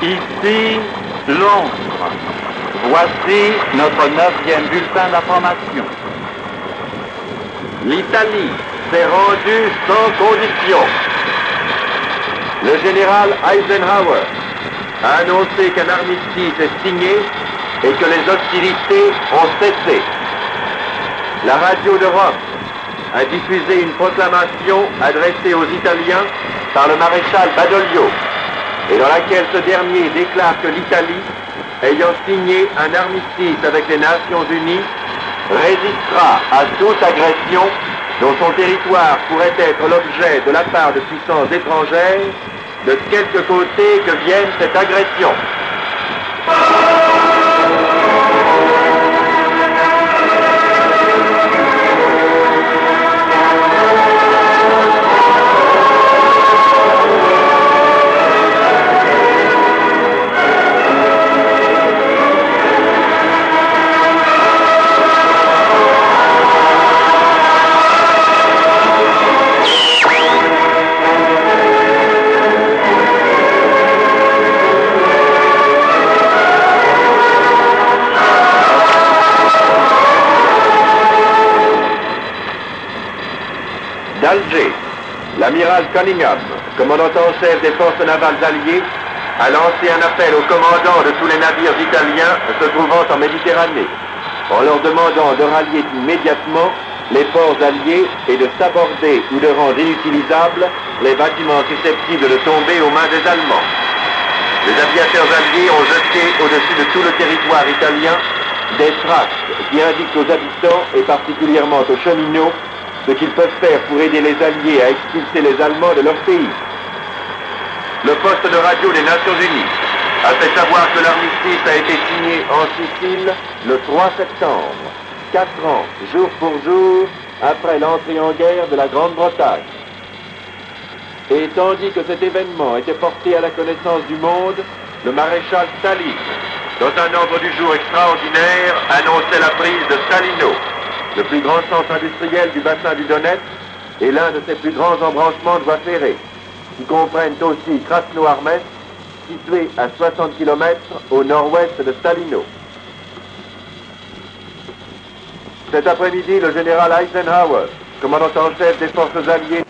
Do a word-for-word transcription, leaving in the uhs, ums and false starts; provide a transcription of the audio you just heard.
Ici, Londres. Voici notre neuvième bulletin d'information. L'Italie s'est rendue sans condition. Le général Eisenhower a annoncé qu'un armistice est signé et que les hostilités ont cessé. La radio de Rome a diffusé une proclamation adressée aux Italiens par le maréchal Badoglio, et dans laquelle ce dernier déclare que l'Italie, ayant signé un armistice avec les Nations Unies, résistera à toute agression dont son territoire pourrait être l'objet de la part de puissances étrangères, de quelque côté que vienne cette agression. D'Alger, l'amiral Cunningham, commandant en chef des forces navales alliées, a lancé un appel aux commandants de tous les navires italiens se trouvant en Méditerranée, en leur demandant de rallier immédiatement les ports alliés et de saborder ou de rendre inutilisables les bâtiments susceptibles de tomber aux mains des Allemands. Les aviateurs alliés ont jeté au-dessus de tout le territoire italien des tracts qui indiquent aux habitants, et particulièrement aux cheminots, ce qu'ils peuvent faire pour aider les Alliés à expulser les Allemands de leur pays. Le poste de radio des Nations Unies a fait savoir que l'armistice a été signé en Sicile le trois septembre, quatre ans, jour pour jour, après l'entrée en guerre de la Grande-Bretagne. Et tandis que cet événement était porté à la connaissance du monde, le maréchal Staline, dans un ordre du jour extraordinaire, annonçait la prise de Stalino, le plus grand centre industriel du bassin du Donetsk et l'un de ses plus grands embranchements de voies ferrées, qui comprennent aussi Krasnoarmeysk, situé à soixante kilomètres au nord-ouest de Stalino. Cet après-midi, le général Eisenhower, commandant en chef des forces alliées,